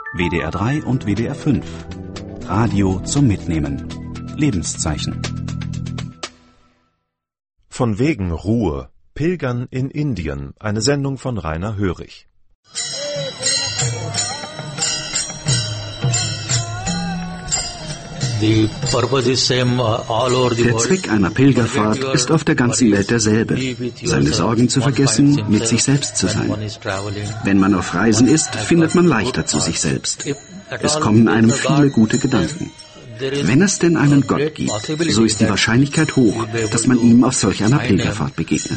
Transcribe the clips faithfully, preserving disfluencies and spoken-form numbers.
W D R drei und W D R fünf. Radio zum Mitnehmen. Lebenszeichen. Von wegen Ruhe. Pilgern in Indien. Eine Sendung von Rainer Hörig. Der Zweck einer Pilgerfahrt ist auf der ganzen Welt derselbe, seine Sorgen zu vergessen, mit sich selbst zu sein. Wenn man auf Reisen ist, findet man leichter zu sich selbst. Es kommen einem viele gute Gedanken. Wenn es denn einen Gott gibt, so ist die Wahrscheinlichkeit hoch, dass man ihm auf solch einer Pilgerfahrt begegnet.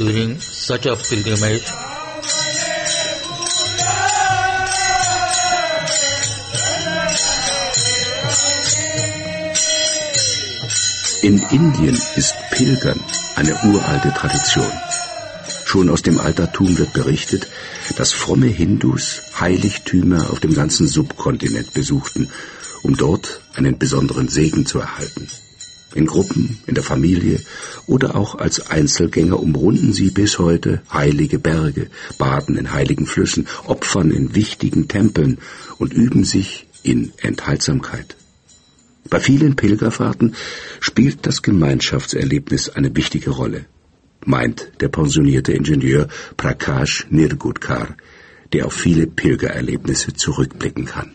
In Indien ist Pilgern eine uralte Tradition. Schon aus dem Altertum wird berichtet, dass fromme Hindus Heiligtümer auf dem ganzen Subkontinent besuchten, um dort einen besonderen Segen zu erhalten. In Gruppen, in der Familie oder auch als Einzelgänger umrunden sie bis heute heilige Berge, baden in heiligen Flüssen, opfern in wichtigen Tempeln und üben sich in Enthaltsamkeit. Bei vielen Pilgerfahrten spielt das Gemeinschaftserlebnis eine wichtige Rolle, meint der pensionierte Ingenieur Prakash Nirgudkar, der auf viele Pilgererlebnisse zurückblicken kann.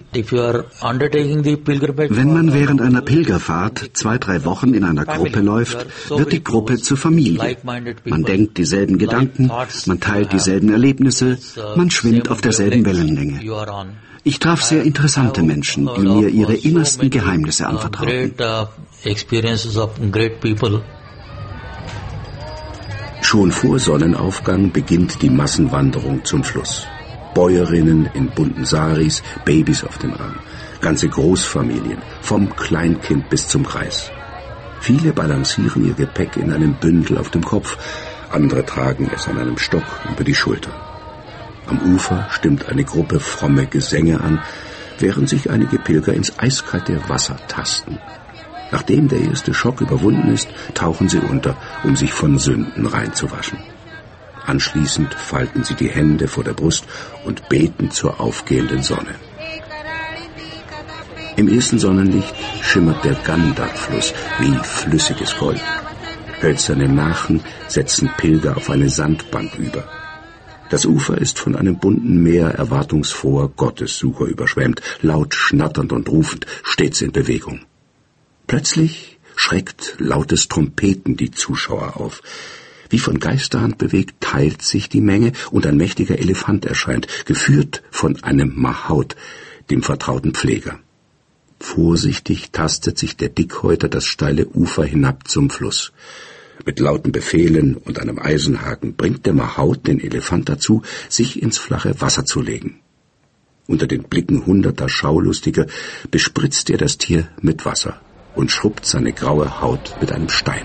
Wenn man während einer Pilgerfahrt zwei, drei Wochen in einer Gruppe läuft, wird die Gruppe zur Familie. Man denkt dieselben Gedanken, man teilt dieselben Erlebnisse, man schwimmt auf derselben Wellenlänge. Ich traf sehr interessante Menschen, die mir ihre innersten Geheimnisse anvertrauten. Schon vor Sonnenaufgang beginnt die Massenwanderung zum Fluss. Bäuerinnen in bunten Saris, Babys auf dem Arm, ganze Großfamilien, vom Kleinkind bis zum Greis. Viele balancieren ihr Gepäck in einem Bündel auf dem Kopf, andere tragen es an einem Stock über die Schulter. Am Ufer stimmt eine Gruppe fromme Gesänge an, während sich einige Pilger ins eiskalte Wasser tasten. Nachdem der erste Schock überwunden ist, tauchen sie unter, um sich von Sünden reinzuwaschen. Anschließend falten sie die Hände vor der Brust und beten zur aufgehenden Sonne. Im ersten Sonnenlicht schimmert der Gandak-Fluss wie flüssiges Gold. Hölzerne Nachen setzen Pilger auf eine Sandbank über. Das Ufer ist von einem bunten Meer erwartungsfroher Gottessucher überschwemmt, laut schnatternd und rufend, stets in Bewegung. Plötzlich schreckt lautes Trompeten die Zuschauer auf. Wie von Geisterhand bewegt, teilt sich die Menge und ein mächtiger Elefant erscheint, geführt von einem Mahaut, dem vertrauten Pfleger. Vorsichtig tastet sich der Dickhäuter das steile Ufer hinab zum Fluss. Mit lauten Befehlen und einem Eisenhaken bringt der Mahaut den Elefant dazu, sich ins flache Wasser zu legen. Unter den Blicken hunderter Schaulustiger bespritzt er das Tier mit Wasser und schrubbt seine graue Haut mit einem Stein.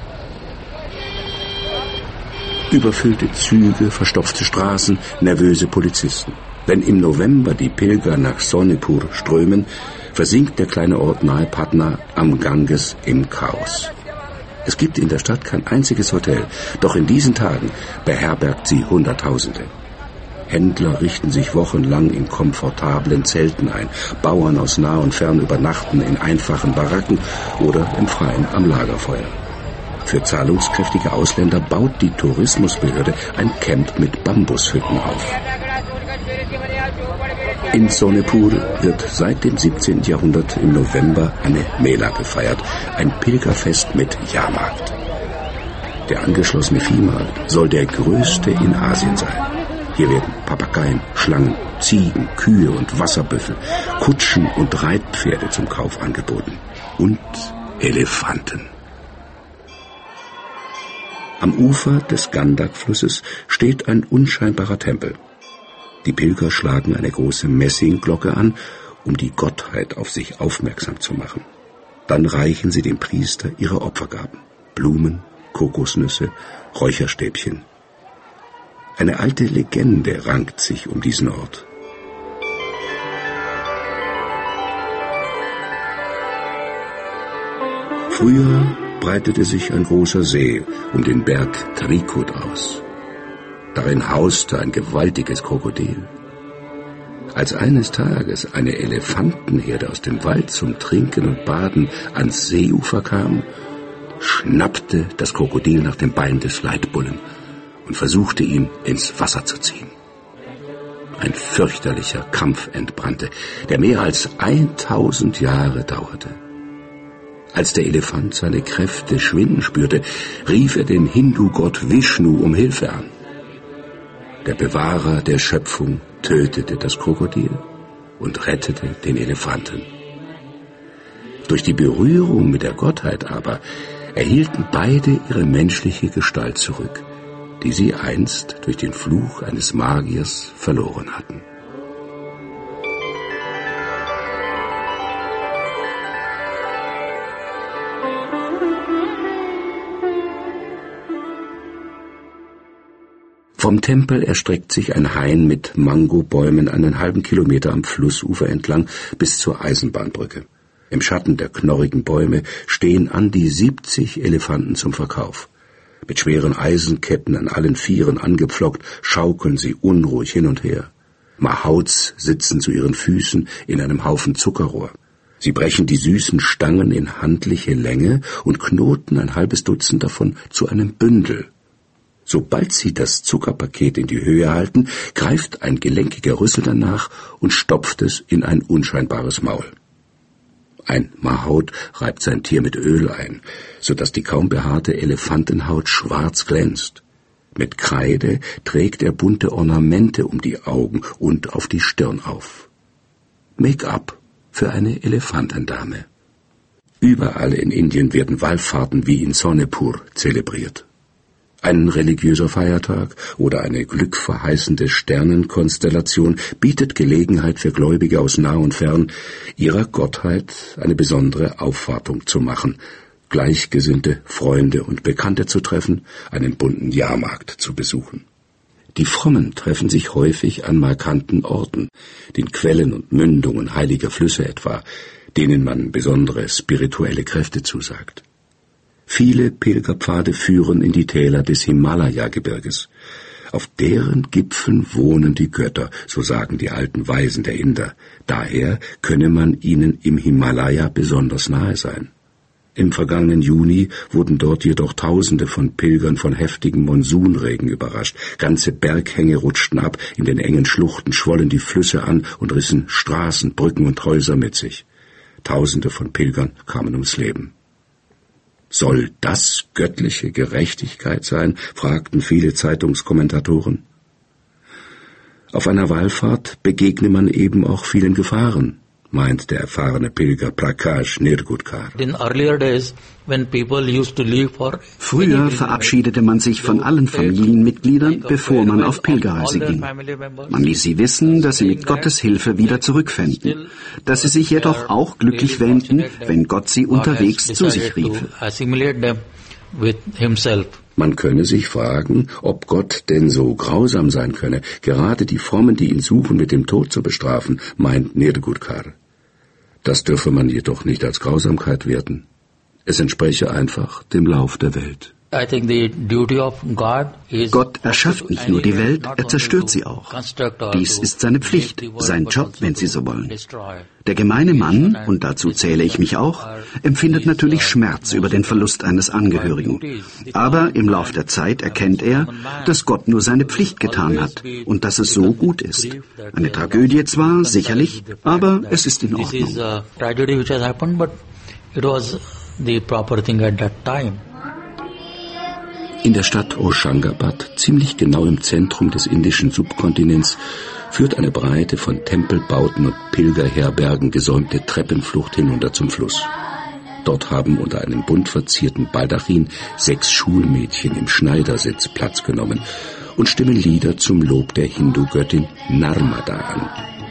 Überfüllte Züge, verstopfte Straßen, nervöse Polizisten. Wenn im November die Pilger nach Sonepur strömen, versinkt der kleine Ort nahe Patna am Ganges im Chaos. Es gibt in der Stadt kein einziges Hotel, doch in diesen Tagen beherbergt sie Hunderttausende. Händler richten sich wochenlang in komfortablen Zelten ein, Bauern aus nah und fern übernachten in einfachen Baracken oder im Freien am Lagerfeuer. Für zahlungskräftige Ausländer baut die Tourismusbehörde ein Camp mit Bambushütten auf. In Sonepur wird seit dem siebzehnten Jahrhundert im November eine Mela gefeiert, ein Pilgerfest mit Jahrmarkt. Der angeschlossene Viehmarkt soll der größte in Asien sein. Hier werden Papageien, Schlangen, Ziegen, Kühe und Wasserbüffel, Kutschen und Reitpferde zum Kauf angeboten. Und Elefanten. Am Ufer des Gandak-Flusses steht ein unscheinbarer Tempel. Die Pilger schlagen eine große Messingglocke an, um die Gottheit auf sich aufmerksam zu machen. Dann reichen sie dem Priester ihre Opfergaben: Blumen, Kokosnüsse, Räucherstäbchen. Eine alte Legende rankt sich um diesen Ort. Früher breitete sich ein großer See um den Berg Trikut aus. Darin hauste ein gewaltiges Krokodil. Als eines Tages eine Elefantenherde aus dem Wald zum Trinken und Baden ans Seeufer kam, schnappte das Krokodil nach dem Bein des Leitbullen und versuchte, ihn ins Wasser zu ziehen. Ein fürchterlicher Kampf entbrannte, der mehr als tausend Jahre dauerte. Als der Elefant seine Kräfte schwinden spürte, rief er den Hindu-Gott Vishnu um Hilfe an. Der Bewahrer der Schöpfung tötete das Krokodil und rettete den Elefanten. Durch die Berührung mit der Gottheit aber erhielten beide ihre menschliche Gestalt zurück, die sie einst durch den Fluch eines Magiers verloren hatten. Vom Tempel erstreckt sich ein Hain mit Mangobäumen einen halben Kilometer am Flussufer entlang bis zur Eisenbahnbrücke. Im Schatten der knorrigen Bäume stehen an die siebzig Elefanten zum Verkauf. Mit schweren Eisenketten an allen Vieren angepflockt, schaukeln sie unruhig hin und her. Mahouts sitzen zu ihren Füßen in einem Haufen Zuckerrohr. Sie brechen die süßen Stangen in handliche Länge und knoten ein halbes Dutzend davon zu einem Bündel. Sobald sie das Zuckerpaket in die Höhe halten, greift ein gelenkiger Rüssel danach und stopft es in ein unscheinbares Maul. Ein Mahout reibt sein Tier mit Öl ein, so dass die kaum behaarte Elefantenhaut schwarz glänzt. Mit Kreide trägt er bunte Ornamente um die Augen und auf die Stirn auf. Make-up für eine Elefantendame. Überall in Indien werden Wallfahrten wie in Sonepur zelebriert. Ein religiöser Feiertag oder eine glückverheißende Sternenkonstellation bietet Gelegenheit für Gläubige aus nah und fern, ihrer Gottheit eine besondere Aufwartung zu machen, gleichgesinnte Freunde und Bekannte zu treffen, einen bunten Jahrmarkt zu besuchen. Die Frommen treffen sich häufig an markanten Orten, den Quellen und Mündungen heiliger Flüsse etwa, denen man besondere spirituelle Kräfte zusagt. Viele Pilgerpfade führen in die Täler des Himalaya-Gebirges. Auf deren Gipfeln wohnen die Götter, so sagen die alten Weisen der Inder. Daher könne man ihnen im Himalaya besonders nahe sein. Im vergangenen Juni wurden dort jedoch Tausende von Pilgern von heftigem Monsunregen überrascht. Ganze Berghänge rutschten ab, in den engen Schluchten schwollen die Flüsse an und rissen Straßen, Brücken und Häuser mit sich. Tausende von Pilgern kamen ums Leben. Soll das göttliche Gerechtigkeit sein? Fragten viele Zeitungskommentatoren. Auf einer Wallfahrt begegne man eben auch vielen Gefahren, meint der erfahrene Pilger Prakash Nirgudkar. Früher verabschiedete man sich von allen Familienmitgliedern, bevor man auf Pilgerreise ging. Man ließ sie wissen, dass sie mit Gottes Hilfe wieder zurückfänden, dass sie sich jedoch auch glücklich wähnten, wenn Gott sie unterwegs zu sich riefe. Man könne sich fragen, ob Gott denn so grausam sein könne, gerade die Frommen, die ihn suchen, mit dem Tod zu bestrafen, meint Nirgudkar. Das dürfe man jedoch nicht als Grausamkeit werten. Es entspräche einfach dem Lauf der Welt. Gott erschafft nicht nur die Welt, er zerstört sie auch. Dies ist seine Pflicht, sein Job, wenn Sie so wollen. Der gemeine Mann, und dazu zähle ich mich auch, empfindet natürlich Schmerz über den Verlust eines Angehörigen. Aber im Lauf der Zeit erkennt er, dass Gott nur seine Pflicht getan hat und dass es so gut ist. Eine Tragödie zwar, sicherlich, aber es ist in Ordnung. In der Stadt Hoshangabad, ziemlich genau im Zentrum des indischen Subkontinents, führt eine breite, von Tempelbauten und Pilgerherbergen gesäumte Treppenflucht hinunter zum Fluss. Dort haben unter einem bunt verzierten Baldachin sechs Schulmädchen im Schneidersitz Platz genommen und stimmen Lieder zum Lob der Hindu-Göttin Narmada an.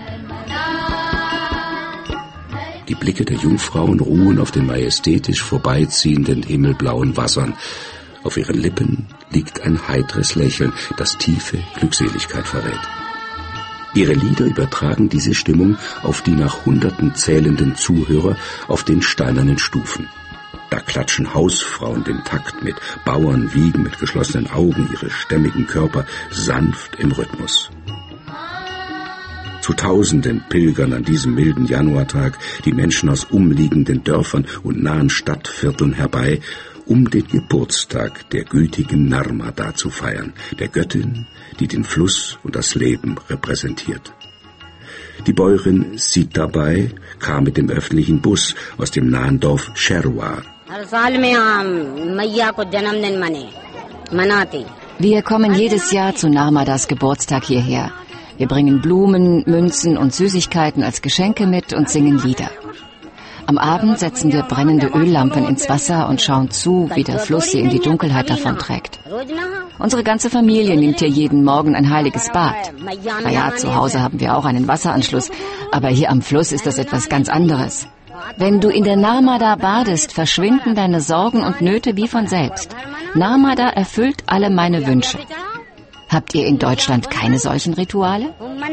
Die Blicke der Jungfrauen ruhen auf den majestätisch vorbeiziehenden himmelblauen Wassern. Auf ihren Lippen liegt ein heitres Lächeln, das tiefe Glückseligkeit verrät. Ihre Lieder übertragen diese Stimmung auf die nach Hunderten zählenden Zuhörer auf den steinernen Stufen. Da klatschen Hausfrauen den Takt mit, Bauern wiegen mit geschlossenen Augen ihre stämmigen Körper sanft im Rhythmus. Zu Tausenden pilgern an diesem milden Januartag die Menschen aus umliegenden Dörfern und nahen Stadtvierteln herbei, um den Geburtstag der gütigen Narmada zu feiern, der Göttin, die den Fluss und das Leben repräsentiert. Die Bäuerin Sitabai kam mit dem öffentlichen Bus aus dem nahen Dorf Sherwar. Wir kommen jedes Jahr zu Narmadas Geburtstag hierher. Wir bringen Blumen, Münzen und Süßigkeiten als Geschenke mit und singen Lieder. Am Abend setzen wir brennende Öllampen ins Wasser und schauen zu, wie der Fluss sie in die Dunkelheit davonträgt. Unsere ganze Familie nimmt hier jeden Morgen ein heiliges Bad. Naja, zu Hause haben wir auch einen Wasseranschluss, aber hier am Fluss ist das etwas ganz anderes. Wenn du in der Narmada badest, verschwinden deine Sorgen und Nöte wie von selbst. Narmada erfüllt alle meine Wünsche. Habt ihr in Deutschland keine solchen Rituale?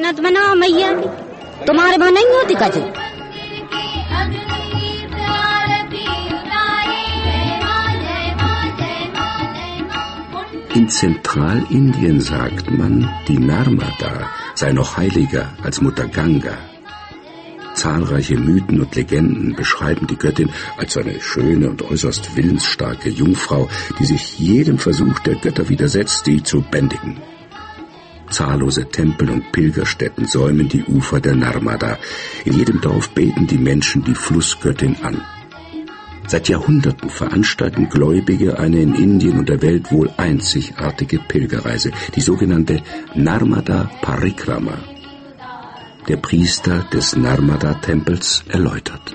In Zentralindien sagt man, die Narmada sei noch heiliger als Mutter Ganga. Zahlreiche Mythen und Legenden beschreiben die Göttin als eine schöne und äußerst willensstarke Jungfrau, die sich jedem Versuch der Götter widersetzt, sie zu bändigen. Zahllose Tempel und Pilgerstätten säumen die Ufer der Narmada. In jedem Dorf beten die Menschen die Flussgöttin an. Seit Jahrhunderten veranstalten Gläubige eine in Indien und der Welt wohl einzigartige Pilgerreise, die sogenannte Narmada Parikrama. Der Priester des Narmada-Tempels erläutert.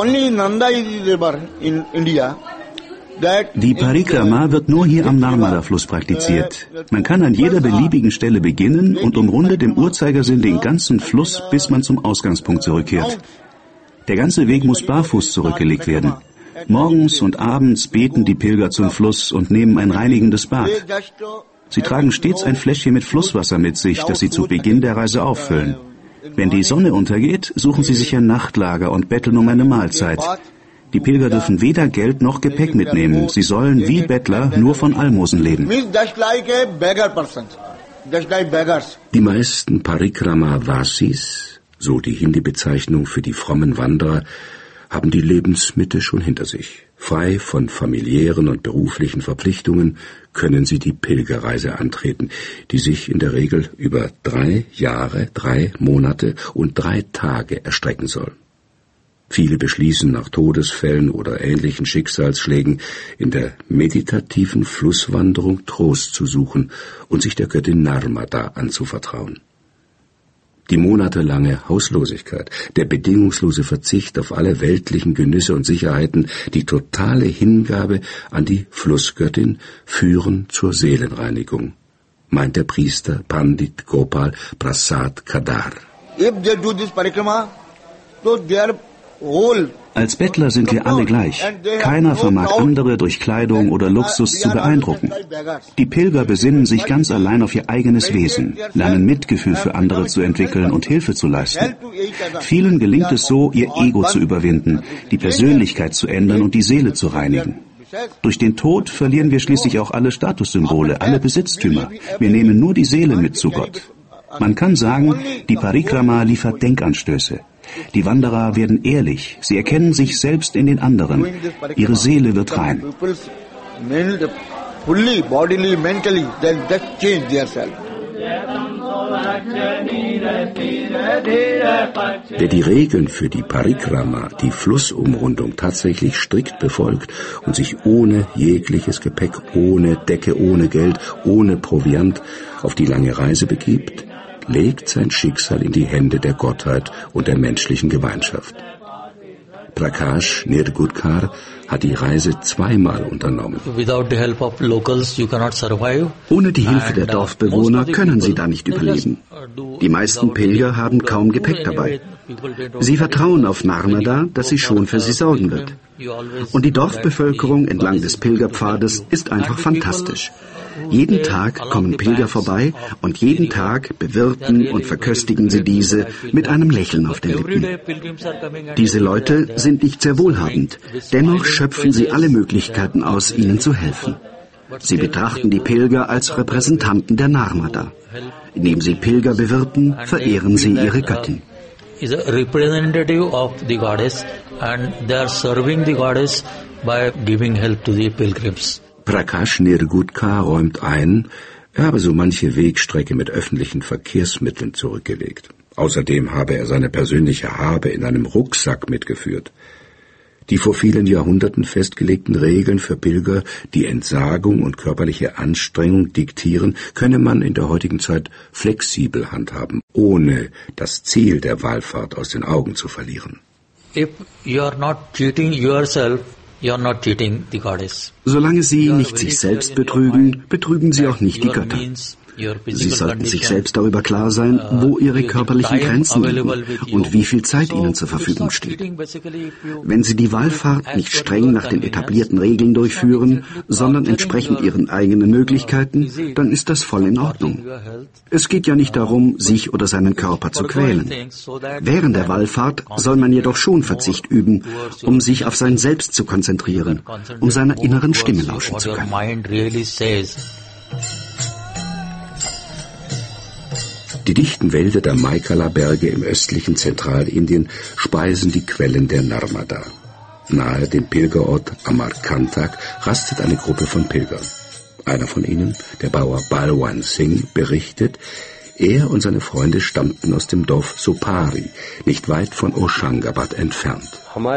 Die Parikrama wird nur hier am Narmada-Fluss praktiziert. Man kann an jeder beliebigen Stelle beginnen und umrundet im Uhrzeigersinn den ganzen Fluss, bis man zum Ausgangspunkt zurückkehrt. Der ganze Weg muss barfuß zurückgelegt werden. Morgens und abends beten die Pilger zum Fluss und nehmen ein reinigendes Bad. Sie tragen stets ein Fläschchen mit Flusswasser mit sich, das sie zu Beginn der Reise auffüllen. Wenn die Sonne untergeht, suchen sie sich ein Nachtlager und betteln um eine Mahlzeit. Die Pilger dürfen weder Geld noch Gepäck mitnehmen. Sie sollen wie Bettler nur von Almosen leben. Die meisten Parikrama-Vasis, so die Hindi-Bezeichnung für die frommen Wanderer, haben die Lebensmitte schon hinter sich. Frei von familiären und beruflichen Verpflichtungen können sie die Pilgerreise antreten, die sich in der Regel über drei Jahre, drei Monate und drei Tage erstrecken soll. Viele beschließen nach Todesfällen oder ähnlichen Schicksalsschlägen in der meditativen Flusswanderung Trost zu suchen und sich der Göttin Narmada anzuvertrauen. Die monatelange Hauslosigkeit, der bedingungslose Verzicht auf alle weltlichen Genüsse und Sicherheiten, die totale Hingabe an die Flussgöttin führen zur Seelenreinigung, meint der Priester Pandit Gopal Prasad Kadar. Als Bettler sind wir alle gleich. Keiner vermag andere durch Kleidung oder Luxus zu beeindrucken. Die Pilger besinnen sich ganz allein auf ihr eigenes Wesen, lernen Mitgefühl für andere zu entwickeln und Hilfe zu leisten. Vielen gelingt es so, ihr Ego zu überwinden, die Persönlichkeit zu ändern und die Seele zu reinigen. Durch den Tod verlieren wir schließlich auch alle Statussymbole, alle Besitztümer. Wir nehmen nur die Seele mit zu Gott. Man kann sagen, die Parikrama liefert Denkanstöße. Die Wanderer werden ehrlich, sie erkennen sich selbst in den anderen. Ihre Seele wird rein. Wer die Regeln für die Parikrama, die Flussumrundung, tatsächlich strikt befolgt und sich ohne jegliches Gepäck, ohne Decke, ohne Geld, ohne Proviant auf die lange Reise begibt, legt sein Schicksal in die Hände der Gottheit und der menschlichen Gemeinschaft. Prakash Nirgudkar hat die Reise zweimal unternommen. Ohne die Hilfe der Dorfbewohner können sie da nicht überleben. Die meisten Pilger haben kaum Gepäck dabei. Sie vertrauen auf Narmada, dass sie schon für sie sorgen wird. Und die Dorfbevölkerung entlang des Pilgerpfades ist einfach fantastisch. Jeden Tag kommen Pilger vorbei und jeden Tag bewirten und verköstigen sie diese mit einem Lächeln auf den Lippen. Diese Leute sind nicht sehr wohlhabend, dennoch schöpfen sie alle Möglichkeiten aus, ihnen zu helfen. Sie betrachten die Pilger als Repräsentanten der Narmada. Indem sie Pilger bewirten, verehren sie ihre Göttin. Is a representative of the goddess and they are serving the goddess by giving help to the pilgrims. Prakash Nirgudkar räumt ein, er habe so manche Wegstrecke mit öffentlichen Verkehrsmitteln zurückgelegt. Außerdem habe er seine persönliche Habe in einem Rucksack mitgeführt. Die vor vielen Jahrhunderten festgelegten Regeln für Pilger, die Entsagung und körperliche Anstrengung diktieren, könne man in der heutigen Zeit flexibel handhaben, ohne das Ziel der Wallfahrt aus den Augen zu verlieren. If you are not cheating yourself, you are not cheating the goddess. Solange Sie nicht sich selbst betrügen, betrügen Sie auch nicht die Götter. Sie sollten sich selbst darüber klar sein, wo Ihre körperlichen Grenzen liegen und wie viel Zeit Ihnen zur Verfügung steht. Wenn Sie die Wallfahrt nicht streng nach den etablierten Regeln durchführen, sondern entsprechend Ihren eigenen Möglichkeiten, dann ist das voll in Ordnung. Es geht ja nicht darum, sich oder seinen Körper zu quälen. Während der Wallfahrt soll man jedoch schon Verzicht üben, um sich auf sein Selbst zu konzentrieren, um seiner inneren Stimme lauschen zu können. Die dichten Wälder der Maikala-Berge im östlichen Zentralindien speisen die Quellen der Narmada. Nahe dem Pilgerort Amarkantak rastet eine Gruppe von Pilgern. Einer von ihnen, der Bauer Balwan Singh, berichtet, er und seine Freunde stammten aus dem Dorf Sopari, nicht weit von Hoshangabad entfernt.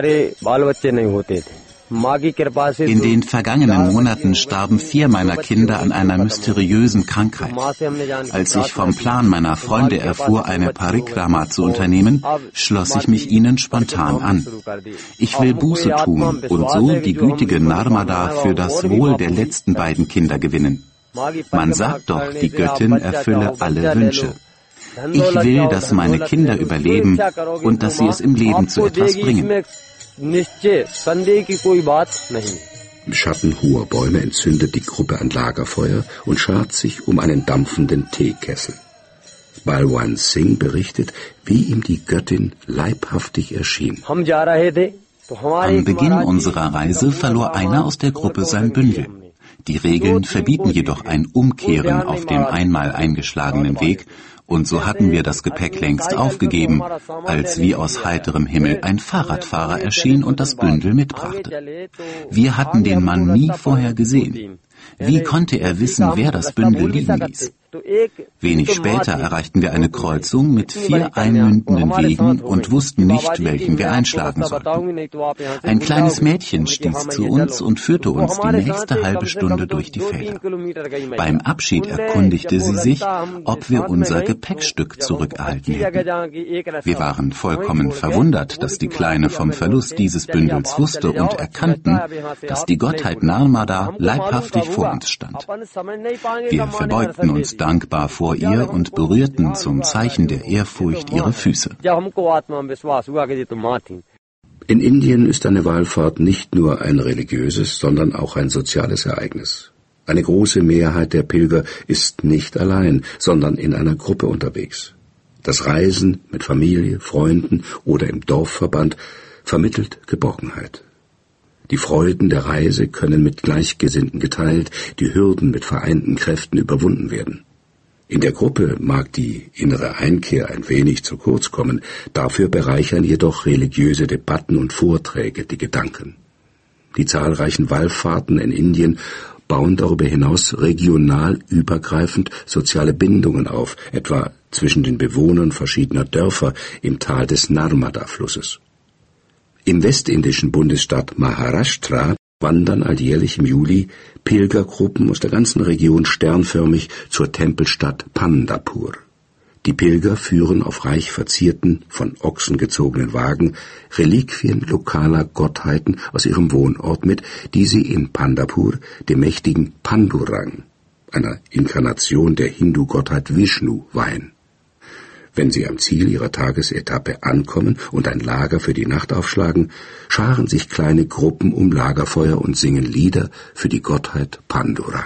In den vergangenen Monaten starben vier meiner Kinder an einer mysteriösen Krankheit. Als ich vom Plan meiner Freunde erfuhr, eine Parikrama zu unternehmen, schloss ich mich ihnen spontan an. Ich will Buße tun und so die gütige Narmada für das Wohl der letzten beiden Kinder gewinnen. Man sagt doch, die Göttin erfülle alle Wünsche. Ich will, dass meine Kinder überleben und dass sie es im Leben zu etwas bringen. Im Schatten hoher Bäume entzündet die Gruppe ein Lagerfeuer und schart sich um einen dampfenden Teekessel. Balwan Singh berichtet, wie ihm die Göttin leibhaftig erschien. Am Beginn unserer Reise verlor einer aus der Gruppe sein Bündel. Die Regeln verbieten jedoch ein Umkehren auf dem einmal eingeschlagenen Weg, und so hatten wir das Gepäck längst aufgegeben, als wie aus heiterem Himmel ein Fahrradfahrer erschien und das Bündel mitbrachte. Wir hatten den Mann nie vorher gesehen. Wie konnte er wissen, wer das Bündel liegen ließ? Wenig später erreichten wir eine Kreuzung mit vier einmündenden Wegen und wussten nicht, welchen wir einschlagen sollten. Ein kleines Mädchen stieß zu uns und führte uns die nächste halbe Stunde durch die Felder. Beim Abschied erkundigte sie sich, ob wir unser Gepäckstück zurückerhalten hätten. Wir waren vollkommen verwundert, dass die Kleine vom Verlust dieses Bündels wusste und erkannten, dass die Gottheit Narmada leibhaftig vor uns stand. Wir verbeugten uns dankbar vor ihr und berührten zum Zeichen der Ehrfurcht ihre Füße. In Indien ist eine Wallfahrt nicht nur ein religiöses, sondern auch ein soziales Ereignis. Eine große Mehrheit der Pilger ist nicht allein, sondern in einer Gruppe unterwegs. Das Reisen mit Familie, Freunden oder im Dorfverband vermittelt Geborgenheit. Die Freuden der Reise können mit Gleichgesinnten geteilt, die Hürden mit vereinten Kräften überwunden werden. In der Gruppe mag die innere Einkehr ein wenig zu kurz kommen, dafür bereichern jedoch religiöse Debatten und Vorträge die Gedanken. Die zahlreichen Wallfahrten in Indien bauen darüber hinaus regional übergreifend soziale Bindungen auf, etwa zwischen den Bewohnern verschiedener Dörfer im Tal des Narmada-Flusses. Im westindischen Bundesstaat Maharashtra wandern alljährlich im Juli Pilgergruppen aus der ganzen Region sternförmig zur Tempelstadt Pandharpur. Die Pilger führen auf reich verzierten, von Ochsen gezogenen Wagen Reliquien lokaler Gottheiten aus ihrem Wohnort mit, die sie in Pandharpur dem mächtigen Pandurang, einer Inkarnation der Hindu-Gottheit Vishnu, weihen. Wenn sie am Ziel ihrer Tagesetappe ankommen und ein Lager für die Nacht aufschlagen, scharen sich kleine Gruppen um Lagerfeuer und singen Lieder für die Gottheit Pandurang.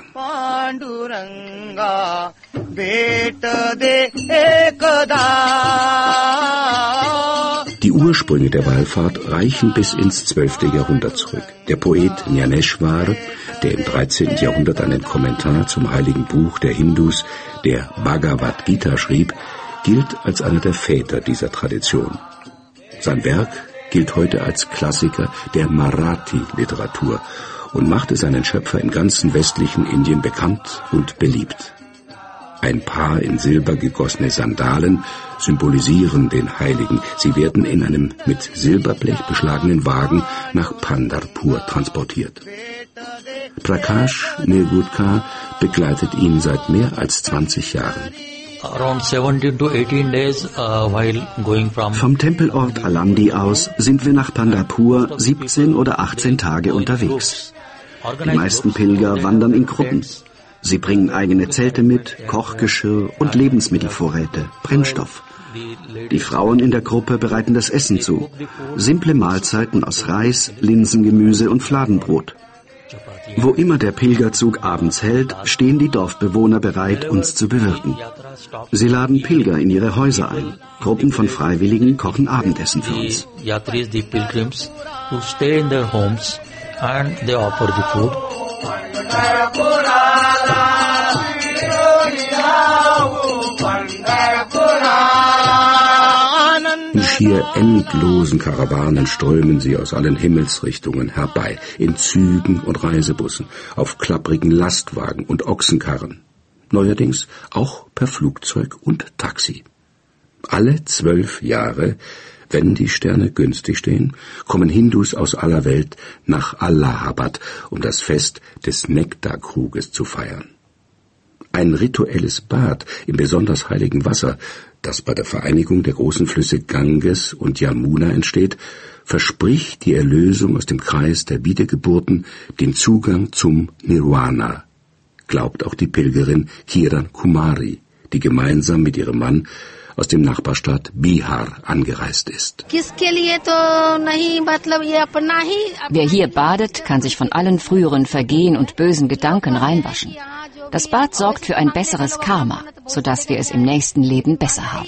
Die Ursprünge der Wallfahrt reichen bis ins zwölfte Jahrhundert zurück. Der Poet Nyaneshwar, der im dreizehnten Jahrhundert einen Kommentar zum heiligen Buch der Hindus, der Bhagavad Gita, schrieb, gilt als einer der Väter dieser Tradition. Sein Werk gilt heute als Klassiker der Marathi-Literatur und machte seinen Schöpfer im ganzen westlichen Indien bekannt und beliebt. Ein Paar in Silber gegossene Sandalen symbolisieren den Heiligen. Sie werden in einem mit Silberblech beschlagenen Wagen nach Pandharpur transportiert. Prakash Nirgudkar begleitet ihn seit mehr als zwanzig Jahren. Vom Tempelort Alandi aus sind wir nach Pandharpur siebzehn oder achtzehn Tage unterwegs. Die meisten Pilger wandern in Gruppen. Sie bringen eigene Zelte mit, Kochgeschirr und Lebensmittelvorräte, Brennstoff. Die Frauen in der Gruppe bereiten das Essen zu. Simple Mahlzeiten aus Reis, Linsengemüse und Fladenbrot. Wo immer der Pilgerzug abends hält, stehen die Dorfbewohner bereit, uns zu bewirten. Sie laden Pilger in ihre Häuser ein. Gruppen von Freiwilligen kochen Abendessen für uns. In schier endlosen Karawanen strömen sie aus allen Himmelsrichtungen herbei, in Zügen und Reisebussen, auf klapprigen Lastwagen und Ochsenkarren. Neuerdings auch per Flugzeug und Taxi. Alle zwölf Jahre, wenn die Sterne günstig stehen, kommen Hindus aus aller Welt nach Allahabad, um das Fest des Nektarkruges zu feiern. Ein rituelles Bad im besonders heiligen Wasser, das bei der Vereinigung der großen Flüsse Ganges und Yamuna entsteht, verspricht die Erlösung aus dem Kreis der Wiedergeburten, den Zugang zum Nirvana, glaubt auch die Pilgerin Kiran Kumari, die gemeinsam mit ihrem Mann aus dem Nachbarstaat Bihar angereist ist. Wer hier badet, kann sich von allen früheren Vergehen und bösen Gedanken reinwaschen. Das Bad sorgt für ein besseres Karma, sodass wir es im nächsten Leben besser haben.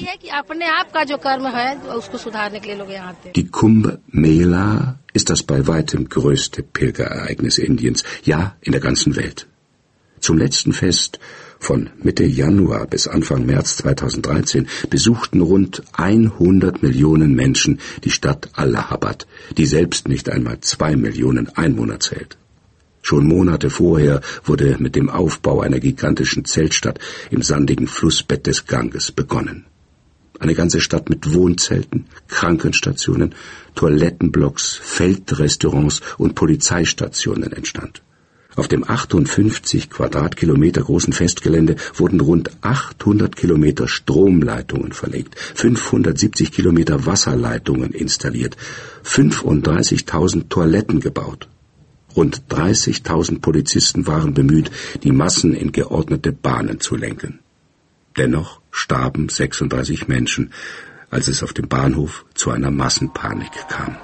Die Kumbh Mela ist das bei weitem größte Pilgerereignis Indiens, ja in der ganzen Welt. Zum letzten Fest von Mitte Januar bis Anfang März zweitausenddreizehn besuchten rund hundert Millionen Menschen die Stadt Allahabad, die selbst nicht einmal zwei Millionen Einwohner zählt. Schon Monate vorher wurde mit dem Aufbau einer gigantischen Zeltstadt im sandigen Flussbett des Ganges begonnen. Eine ganze Stadt mit Wohnzelten, Krankenstationen, Toilettenblocks, Feldrestaurants und Polizeistationen entstand. Auf dem achtundfünfzig Quadratkilometer großen Festgelände wurden rund achthundert Kilometer Stromleitungen verlegt, fünfhundertsiebzig Kilometer Wasserleitungen installiert, fünfunddreißigtausend Toiletten gebaut. Rund dreißigtausend Polizisten waren bemüht, die Massen in geordnete Bahnen zu lenken. Dennoch starben sechsunddreißig Menschen, als es auf dem Bahnhof zu einer Massenpanik kam.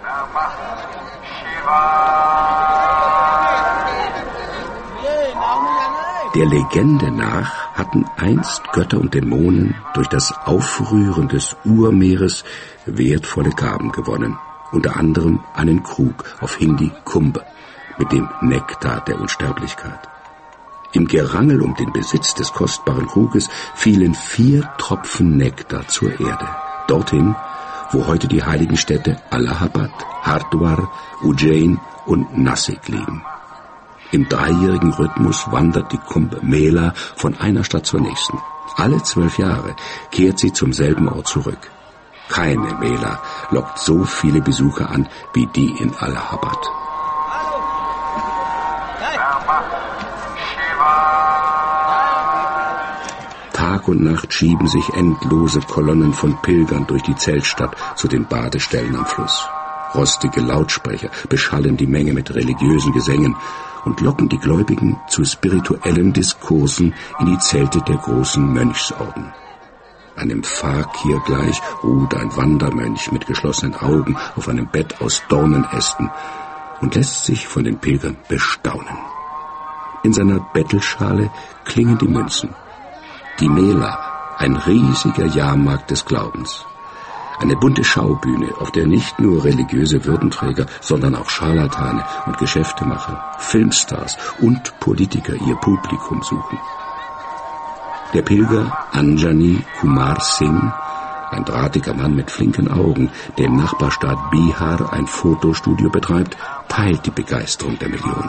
Der Legende nach hatten einst Götter und Dämonen durch das Aufrühren des Urmeeres wertvolle Gaben gewonnen, unter anderem einen Krug, auf Hindi Kumbh, mit dem Nektar der Unsterblichkeit. Im Gerangel um den Besitz des kostbaren Kruges fielen vier Tropfen Nektar zur Erde, dorthin, wo heute die heiligen Städte Allahabad, Hardwar, Ujjain und Nasik liegen. Im dreijährigen Rhythmus wandert die Kumbh Mela von einer Stadt zur nächsten. Alle zwölf Jahre kehrt sie zum selben Ort zurück. Keine Mela lockt so viele Besucher an wie die in Allahabad. Tag und Nacht schieben sich endlose Kolonnen von Pilgern durch die Zeltstadt zu den Badestellen am Fluss. Rostige Lautsprecher beschallen die Menge mit religiösen Gesängen und locken die Gläubigen zu spirituellen Diskursen in die Zelte der großen Mönchsorden. Einem Fakir gleich ruht ein Wandermönch mit geschlossenen Augen auf einem Bett aus Dornenästen und lässt sich von den Pilgern bestaunen. In seiner Bettelschale klingen die Münzen. Die Mela, ein riesiger Jahrmarkt des Glaubens. Eine bunte Schaubühne, auf der nicht nur religiöse Würdenträger, sondern auch Scharlatane und Geschäftemacher, Filmstars und Politiker ihr Publikum suchen. Der Pilger Anjani Kumar Singh, ein drahtiger Mann mit flinken Augen, der im Nachbarstaat Bihar ein Fotostudio betreibt, teilt die Begeisterung der Millionen.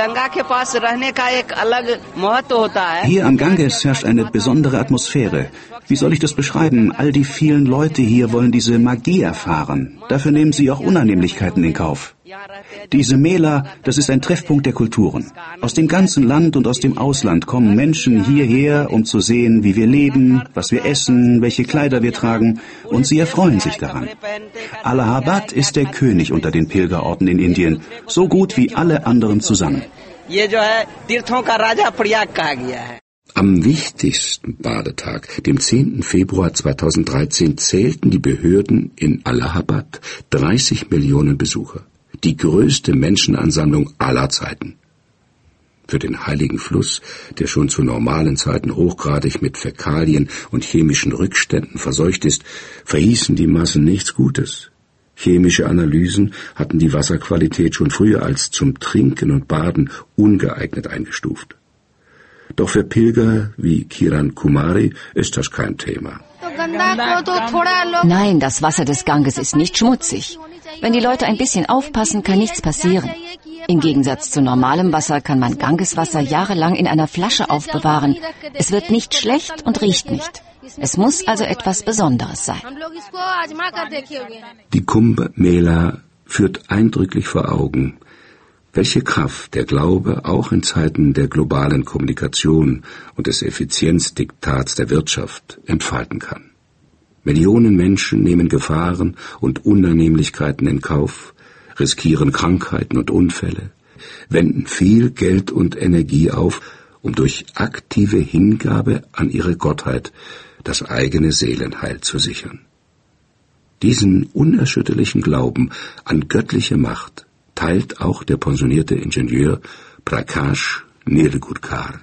Hier am Ganges herrscht eine besondere Atmosphäre. Wie soll ich das beschreiben? All die vielen Leute hier wollen diese Magie erfahren. Dafür nehmen sie auch Unannehmlichkeiten in Kauf. Diese Mela, das ist ein Treffpunkt der Kulturen. Aus dem ganzen Land und aus dem Ausland kommen Menschen hierher, um zu sehen, wie wir leben, was wir essen, welche Kleider wir tragen, und sie erfreuen sich daran. Allahabad ist der König unter den Pilgerorten in Indien, so gut wie alle anderen zusammen. Am wichtigsten Badetag, dem zehnten Februar zweitausenddreizehn, zählten die Behörden in Allahabad dreißig Millionen Besucher. Die größte Menschenansammlung aller Zeiten. Für den heiligen Fluss, der schon zu normalen Zeiten hochgradig mit Fäkalien und chemischen Rückständen verseucht ist, verhießen die Massen nichts Gutes. Chemische Analysen hatten die Wasserqualität schon früher als zum Trinken und Baden ungeeignet eingestuft. Doch für Pilger wie Kiran Kumari ist das kein Thema. Nein, das Wasser des Ganges ist nicht schmutzig. Wenn die Leute ein bisschen aufpassen, kann nichts passieren. Im Gegensatz zu normalem Wasser kann man Gangeswasser jahrelang in einer Flasche aufbewahren. Es wird nicht schlecht und riecht nicht. Es muss also etwas Besonderes sein. Die Kumbh Mela führt eindrücklich vor Augen, welche Kraft der Glaube auch in Zeiten der globalen Kommunikation und des Effizienzdiktats der Wirtschaft entfalten kann. Millionen Menschen nehmen Gefahren und Unannehmlichkeiten in Kauf, riskieren Krankheiten und Unfälle, wenden viel Geld und Energie auf, um durch aktive Hingabe an ihre Gottheit das eigene Seelenheil zu sichern. Diesen unerschütterlichen Glauben an göttliche Macht teilt auch der pensionierte Ingenieur Prakash Nirgurkar.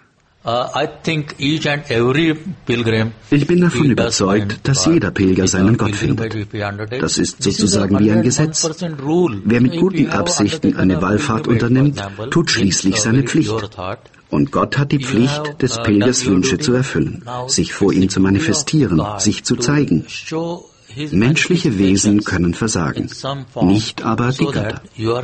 Ich bin davon überzeugt, dass jeder Pilger seinen Gott findet. Das ist sozusagen wie ein Gesetz. Wer mit guten Absichten eine Wallfahrt unternimmt, tut schließlich seine Pflicht. Und Gott hat die Pflicht, des Pilgers Wünsche zu erfüllen, sich vor ihm zu manifestieren, sich zu zeigen. Menschliche Wesen können versagen, nicht aber die Götter.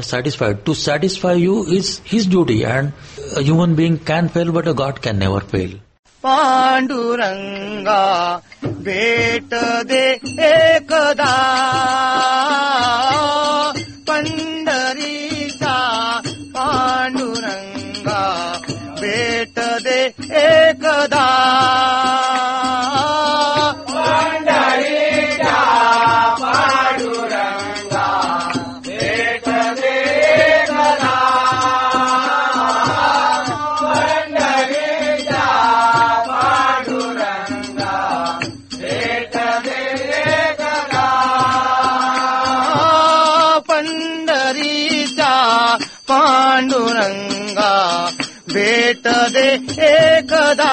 Panduranga bet de ekada Pandarita Panduranga bet de ekada भेट दे एकदा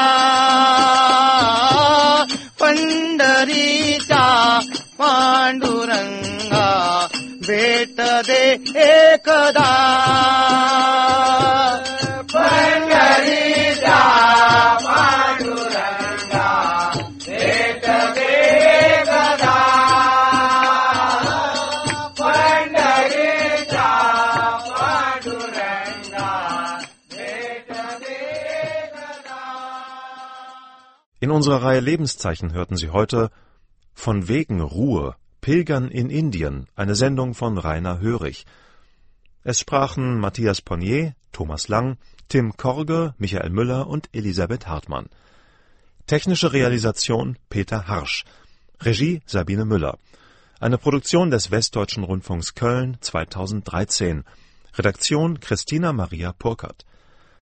पंढरीचा पांडुरंगा भेट दे एकदा पंढरीचा पांडुरंगा भेट दे एकदा पंढरीचा Panduranga. In unserer Reihe Lebenszeichen hörten Sie heute Von wegen Ruhe, Pilgern in Indien, eine Sendung von Rainer Hörig. Es sprachen Matthias Ponnier, Thomas Lang, Tim Korge, Michael Müller und Elisabeth Hartmann. Technische Realisation Peter Harsch. Regie Sabine Müller. Eine Produktion des Westdeutschen Rundfunks Köln zweitausenddreizehn. Redaktion Christina Maria Purkert.